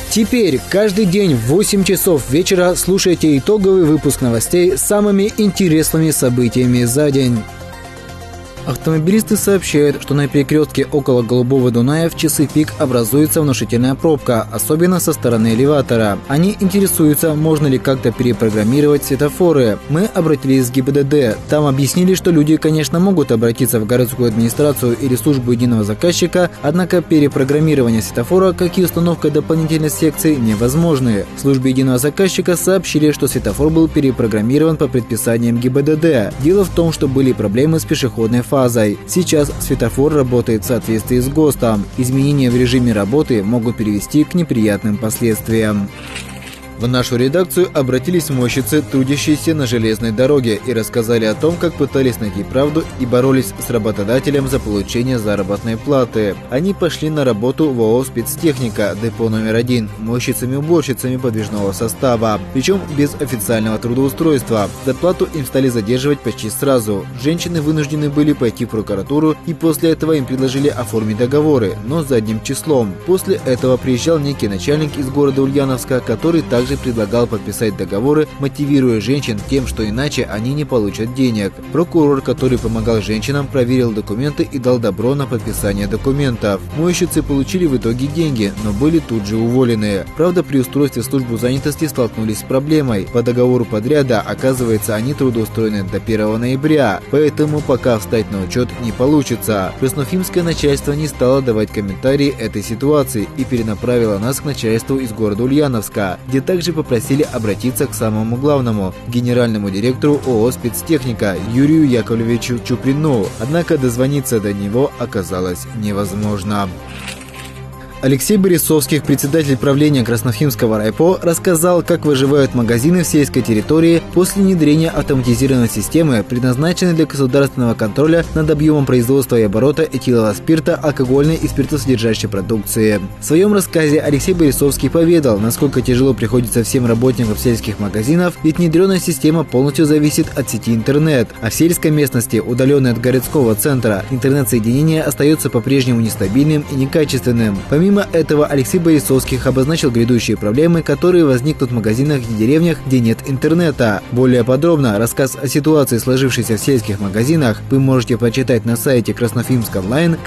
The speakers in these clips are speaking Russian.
Теперь каждый день в 8 часов вечера слушайте итоговый выпуск новостей с самыми интересными событиями за день. Автомобилисты сообщают, что на перекрестке около Голубого Дуная в часы пик образуется внушительная пробка, особенно со стороны элеватора. Они интересуются, можно ли как-то перепрограммировать светофоры. Мы обратились в ГИБДД. Там объяснили, что люди, конечно, могут обратиться в городскую администрацию или службу единого заказчика, однако перепрограммирование светофора, как и установка дополнительной секции, невозможны. В службе единого заказчика сообщили, что светофор был перепрограммирован по предписаниям ГИБДД. Дело в том, что были проблемы с пешеходной фазой. Сейчас светофор работает в соответствии с ГОСТом. Изменения в режиме работы могут привести к неприятным последствиям. В нашу редакцию обратились мойщицы, трудящиеся на железной дороге, и рассказали о том, как пытались найти правду и боролись с работодателем за получение заработной платы. Они пошли на работу в ООО «Спецтехника», депо номер 1, мойщицами-уборщицами подвижного состава, причем без официального трудоустройства. Зарплату им стали задерживать почти сразу. Женщины вынуждены были пойти в прокуратуру, и после этого им предложили оформить договоры, но задним числом. После этого приезжал некий начальник из города Ульяновска, который также предлагал подписать договоры, мотивируя женщин тем, что иначе они не получат денег. Прокурор, который помогал женщинам, проверил документы и дал добро на подписание документов. Мойщицы получили в итоге деньги, но были тут же уволены. Правда, при устройстве в службу занятости столкнулись с проблемой. По договору подряда, оказывается, они трудоустроены до 1 ноября, поэтому пока встать на учет не получится. Красноуфимское начальство не стало давать комментарии этой ситуации и перенаправило нас к начальству из города Ульяновска, где также попросили обратиться к самому главному – генеральному директору ООО «Спецтехника» Юрию Яковлевичу Чуприну. Однако дозвониться до него оказалось невозможно. Алексей Борисовский, председатель правления Красноуфимского райпо, рассказал, как выживают магазины в сельской территории после внедрения автоматизированной системы, предназначенной для государственного контроля над объемом производства и оборота этилового спирта, алкогольной и спиртосодержащей продукции. В своем рассказе Алексей Борисовский поведал, насколько тяжело приходится всем работникам сельских магазинов, ведь внедренная система полностью зависит от сети интернет, а в сельской местности, удаленной от городского центра, интернет-соединение остается по-прежнему нестабильным и некачественным. Помимо этого, Алексей Борисовский обозначил грядущие проблемы, которые возникнут в магазинах и деревнях, где нет интернета. Более подробно рассказ о ситуации, сложившейся в сельских магазинах, вы можете прочитать на сайте Красноуфимск онлайн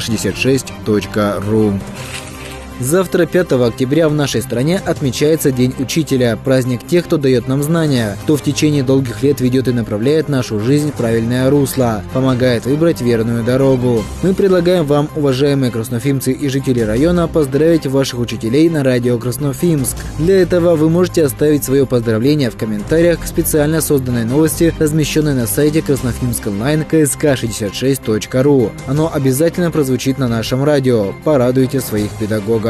ksk66.ru. Завтра, 5 октября, в нашей стране отмечается День Учителя, праздник тех, кто дает нам знания, кто в течение долгих лет ведет и направляет нашу жизнь в правильное русло, помогает выбрать верную дорогу. Мы предлагаем вам, уважаемые красноуфимцы и жители района, поздравить ваших учителей на радио Красноуфимск. Для этого вы можете оставить свое поздравление в комментариях к специально созданной новости, размещенной на сайте Красноуфимск онлайн ksk66.ru. Оно обязательно прозвучит на нашем радио. Порадуйте своих педагогов.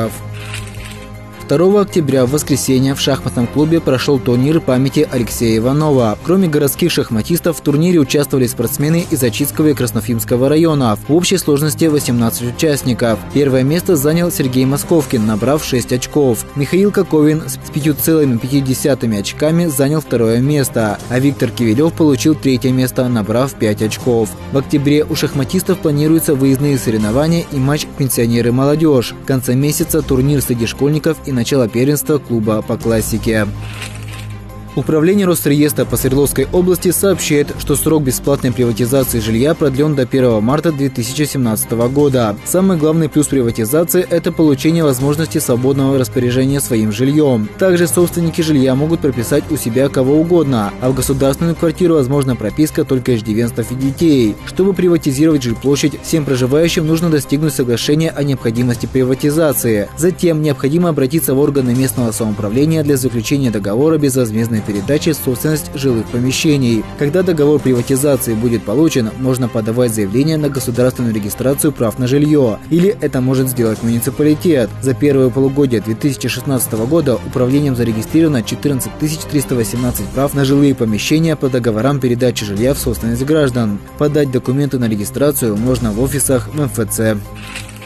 2 октября в воскресенье в шахматном клубе прошел турнир памяти Алексея Иванова. Кроме городских шахматистов, в турнире участвовали спортсмены из Ачитского и Красноуфимского районов. В общей сложности 18 участников. Первое место занял Сергей Московкин, набрав 6 очков. Михаил Коковин с 5,5 очками занял второе место, а Виктор Кивилев получил третье место, набрав 5 очков. В октябре у шахматистов планируются выездные соревнования и матч «Пенсионеры-молодежь». В конце месяца турнир среди школьников и начало первенства клуба по классике. Управление Росреестра по Свердловской области сообщает, что срок бесплатной приватизации жилья продлен до 1 марта 2017 года. Самый главный плюс приватизации – это получение возможности свободного распоряжения своим жильем. Также собственники жилья могут прописать у себя кого угодно, а в государственную квартиру возможна прописка только иждивенцев и детей. Чтобы приватизировать жилплощадь, всем проживающим нужно достигнуть соглашения о необходимости приватизации. Затем необходимо обратиться в органы местного самоуправления для заключения договора безвозмездной передачи в собственность жилых помещений. Когда договор приватизации будет получен, можно подавать заявление на государственную регистрацию прав на жилье. Или это может сделать муниципалитет. За первое полугодие 2016 года управлением зарегистрировано 14 318 прав на жилые помещения по договорам передачи жилья в собственность граждан. Подать документы на регистрацию можно в офисах МФЦ.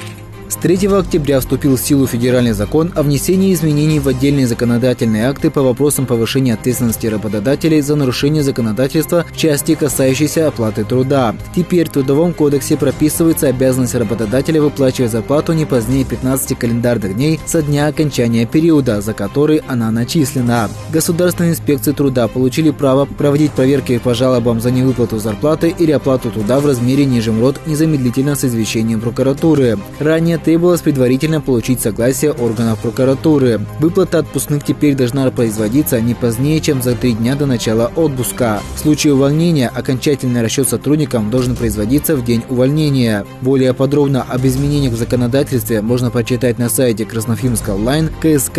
С 3 октября вступил в силу федеральный закон о внесении изменений в отдельные законодательные акты по вопросам повышения ответственности работодателей за нарушение законодательства в части, касающейся оплаты труда. Теперь в Трудовом кодексе прописывается обязанность работодателя выплачивать зарплату не позднее 15 календарных дней со дня окончания периода, за который она начислена. Государственные инспекции труда получили право проводить проверки по жалобам за невыплату зарплаты или оплату труда в размере ниже МРОТ незамедлительно с извещением прокуратуры. Ранее требовалось предварительно получить согласие органов прокуратуры. Выплата отпускных теперь должна производиться не позднее, чем за 3 дня до начала отпуска. В случае увольнения окончательный расчет сотрудникам должен производиться в день увольнения. Более подробно об изменениях в законодательстве можно прочитать на сайте Красноуфимска онлайн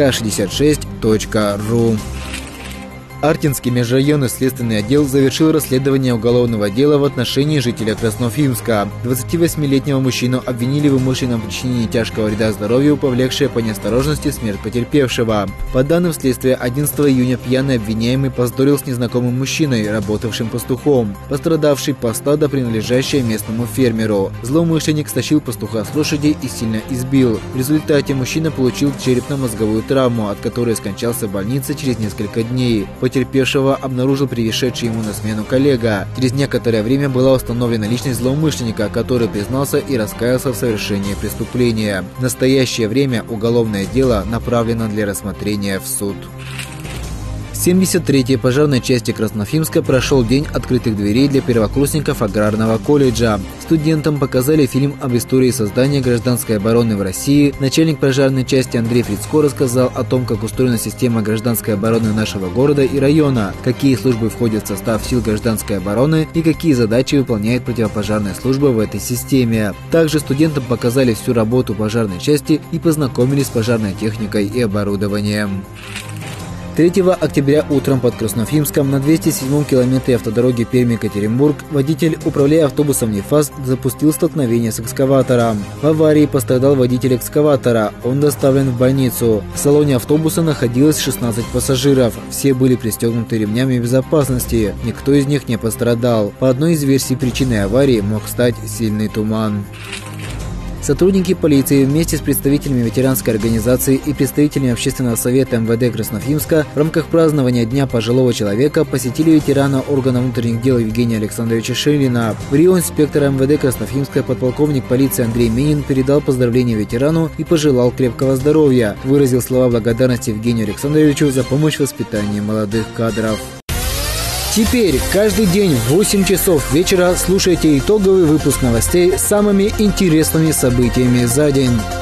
ksk66.ru. Артинский межрайонный следственный отдел завершил расследование уголовного дела в отношении жителя Красноуфимска. 28-летнего мужчину обвинили в умышленном причинении тяжкого вреда здоровью, повлекшее по неосторожности смерть потерпевшего. По данным следствия, 11 июня пьяный обвиняемый повздорил с незнакомым мужчиной, работавшим пастухом. Пострадавший пас стадо, принадлежащее местному фермеру. Злоумышленник стащил пастуха с лошади и сильно избил. В результате мужчина получил черепно-мозговую травму, от которой скончался в больнице через несколько дней. Потерпевшего обнаружил пришедший ему на смену коллега. Через некоторое время была установлена личность злоумышленника, который признался и раскаялся в совершении преступления. В настоящее время уголовное дело направлено для рассмотрения в суд. В 73-й пожарной части Красноуфимска прошел день открытых дверей для первокурсников аграрного колледжа. Студентам показали фильм об истории создания гражданской обороны в России. Начальник пожарной части Андрей Фрицко рассказал о том, как устроена система гражданской обороны нашего города и района, какие службы входят в состав сил гражданской обороны и какие задачи выполняет противопожарная служба в этой системе. Также студентам показали всю работу пожарной части и познакомились с пожарной техникой и оборудованием. 3 октября утром под Красноуфимском на 207-м километре автодороги Пермь-Екатеринбург водитель, управляя автобусом НЕФАЗ, запустил столкновение с экскаватором. В аварии пострадал водитель экскаватора. Он доставлен в больницу. В салоне автобуса находилось 16 пассажиров. Все были пристегнуты ремнями безопасности. Никто из них не пострадал. По одной из версий, причиной аварии мог стать сильный туман. Сотрудники полиции вместе с представителями ветеранской организации и представителями Общественного совета МВД Красноуфимска в рамках празднования Дня пожилого человека посетили ветерана органов внутренних дел Евгения Александровича Шилина. В Рио инспектор МВД Красноуфимска подполковник полиции Андрей Минин передал поздравления ветерану и пожелал крепкого здоровья. Выразил слова благодарности Евгению Александровичу за помощь в воспитании молодых кадров. Теперь каждый день в 8 часов вечера слушайте итоговый выпуск новостей с самыми интересными событиями за день.